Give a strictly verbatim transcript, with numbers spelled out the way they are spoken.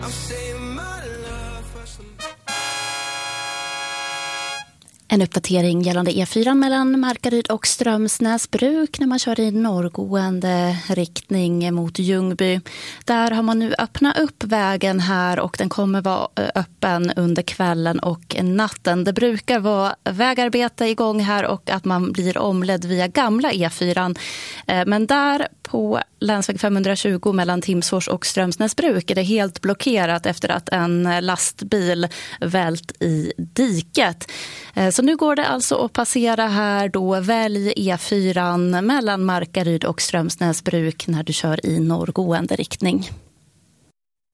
En uppdatering gällande E fyra mellan Markaryd och Strömsnäsbruk när man kör i norrgående riktning mot Ljungby. Där har man nu öppnat upp vägen här och den kommer vara öppen under kvällen och natten. Det brukar vara vägarbete igång här och att man blir omledd via gamla E fyra. Men där på länsväg femhundratjugo mellan Timsfors och Strömsnäsbruk är det helt blockerat efter att en lastbil vält i diket. Så nu går det alltså att passera här då. Välj E fyra mellan Markaryd och Strömsnäsbruk när du kör i norrgående riktning.